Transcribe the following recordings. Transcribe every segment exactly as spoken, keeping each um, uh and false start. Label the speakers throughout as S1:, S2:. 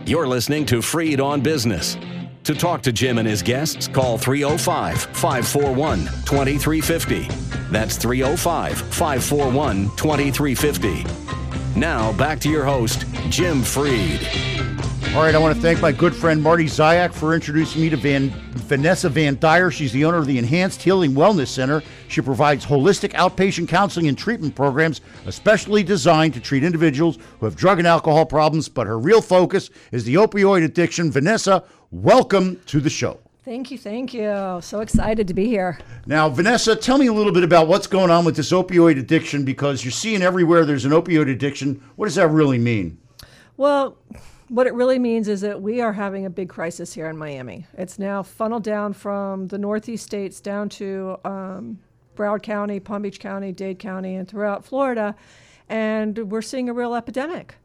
S1: You're listening to Freed on Business. To talk to Jim and his guests, call three oh five, five four one, two three five oh. That's three oh five, five four one, two three five oh. Now, back to your host, Jim Freed.
S2: All right, I want to thank my good friend Marty Zayak for introducing me to Van, Vanessa Van Dyer. She's the owner of the Enhanced Healing Wellness Center. She provides holistic outpatient counseling and treatment programs especially designed to treat individuals who have drug and alcohol problems, but her real focus is the opioid addiction. Vanessa, welcome to the show.
S3: Thank you, thank you. So excited to be here.
S2: Now, Vanessa, tell me a little bit about what's going on with this opioid addiction, because you're seeing everywhere there's an opioid addiction. What does that really mean?
S3: Well, what it really means is that we are having a big crisis here in Miami. It's now funneled down from the Northeast states down to um, Broward County, Palm Beach County, Dade County, and throughout Florida, and we're seeing a real epidemic.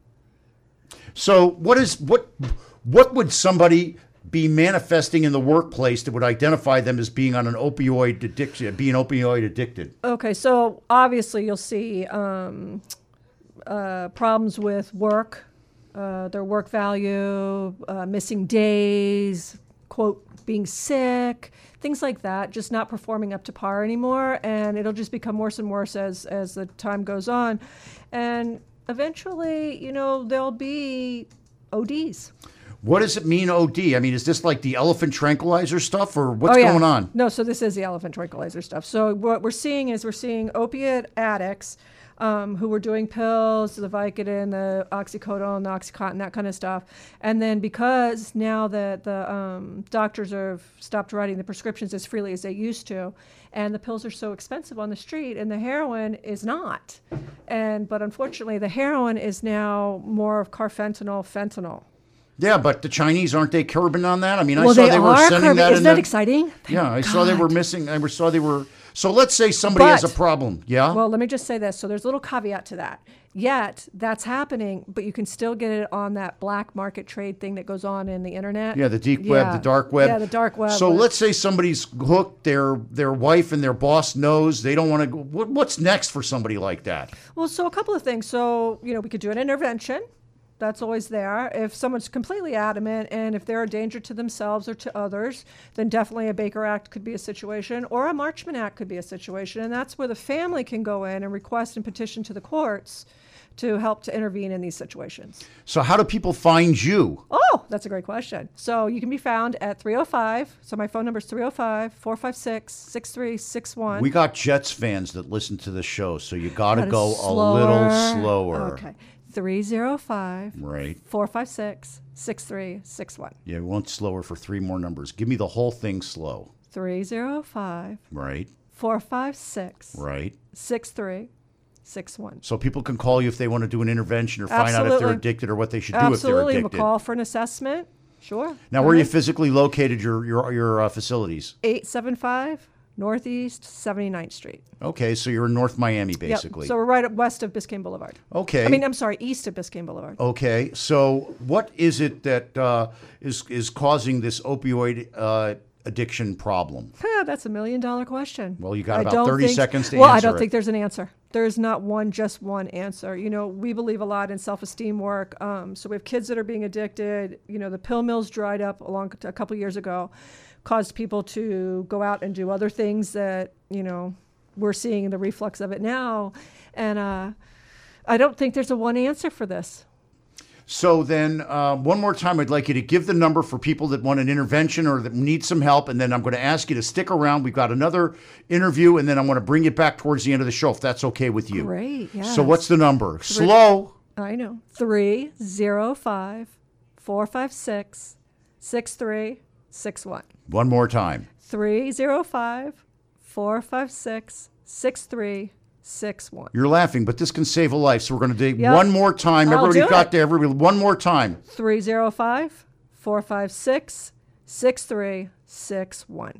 S2: So what is what what would somebody be manifesting in the workplace that would identify them as being on an opioid addiction, being opioid addicted?
S3: Okay, so obviously you'll see um, uh, problems with work, uh, their work value, uh, missing days, quote, being sick, things like that, just not performing up to par anymore. And it'll just become worse and worse as, as the time goes on. And eventually, you know, there'll be O Ds.
S2: What does it mean, O D? I mean, is this like the elephant tranquilizer stuff, or what's
S3: oh, yeah.
S2: going on?
S3: No, so this is the elephant tranquilizer stuff. So what we're seeing is we're seeing opiate addicts um, who were doing pills, the Vicodin, the oxycodone, the Oxycontin, that kind of stuff. And then because now that the um, doctors have stopped writing the prescriptions as freely as they used to, and the pills are so expensive on the street, and the heroin is not. And but unfortunately, the heroin is now more of carfentanil, fentanyl.
S2: Yeah, but the Chinese, aren't they curbing on that? I mean, I
S3: well,
S2: saw
S3: they,
S2: they were
S3: are
S2: sending
S3: curbing.
S2: that
S3: Isn't
S2: in
S3: that
S2: the,
S3: exciting? Thank
S2: yeah, I
S3: God.
S2: saw they were missing. I saw they were. So let's say somebody
S3: But,
S2: has a problem. Yeah.
S3: Well, let me just say this. So there's a little caveat to that. Yet that's happening, but you can still get it on that black market trade thing that goes on in the internet.
S2: Yeah, the deep web,
S3: Yeah.
S2: the dark web.
S3: Yeah, the dark web.
S2: So let's say somebody's hooked. Their their wife and their boss knows they don't want to go. What, what's next for somebody like that?
S3: Well, so a couple of things. So, you know, we could do an intervention. That's always there. If someone's completely adamant and if they're a danger to themselves or to others, then definitely a Baker Act could be a situation, or a Marchman Act could be a situation. And that's where the family can go in and request and petition to the courts to help to intervene in these situations.
S2: So how do people find you?
S3: Oh, that's a great question. So you can be found at three oh five. So my phone number is three oh five, four five six, six three six one.
S2: We got Jets fans that listen to the show, so you got to
S3: That is
S2: go
S3: slower.
S2: a little slower.
S3: Okay. three oh five,
S2: Right.
S3: four five six, six three six one.
S2: Yeah, we want slower for three more numbers. Give me the whole thing slow.
S3: three oh five,
S2: Right.
S3: four five six,
S2: Right.
S3: six three six one.
S2: So people can call you if they want to do an intervention or find out if they're
S3: Absolutely.
S2: addicted or what they should do
S3: Absolutely.
S2: if they're
S3: We'll
S2: addicted.
S3: call for an assessment. Sure.
S2: Now, where are you
S3: Uh-huh.
S2: physically located, your your your uh, facilities?
S3: eight seven five Northeast seventy-ninth Street.
S2: Okay, so you're in North Miami, basically.
S3: Yep. So we're right up west of Biscayne Boulevard.
S2: Okay.
S3: I mean, I'm sorry, east of Biscayne Boulevard.
S2: Okay, so what is it that uh, is is causing this opioid uh, addiction problem?
S3: Huh, that's a million dollar question.
S2: Well, you got
S3: I
S2: about
S3: don't
S2: thirty
S3: think-
S2: seconds to
S3: well,
S2: answer
S3: I don't
S2: it.
S3: think there's an answer. There is not one, just one answer. You know, we believe a lot in self-esteem work. Um, so we have kids that are being addicted. You know, the pill mills dried up a, long, a couple years ago, caused people to go out and do other things that, you know, we're seeing the reflux of it now. And uh, I don't think there's a one answer for this.
S2: So then, uh, one more time, I'd like you to give the number for people that want an intervention or that need some help, and then I'm going to ask you to stick around. We've got another interview, and then I'm going to bring you back towards the end of the show, if that's okay with you.
S3: Great, yes.
S2: So what's the number? Slow.
S3: I know. three oh five, four five six, six three six one.
S2: One more time.
S3: three oh five, four five six, six three six one.
S2: You're laughing, but this can save a life, so we're going to do
S3: Yep.
S2: one more time.
S3: I'll
S2: Everybody
S3: do
S2: got
S3: it.
S2: there. Everybody, one more time.
S3: three oh five, four five six, six three six one.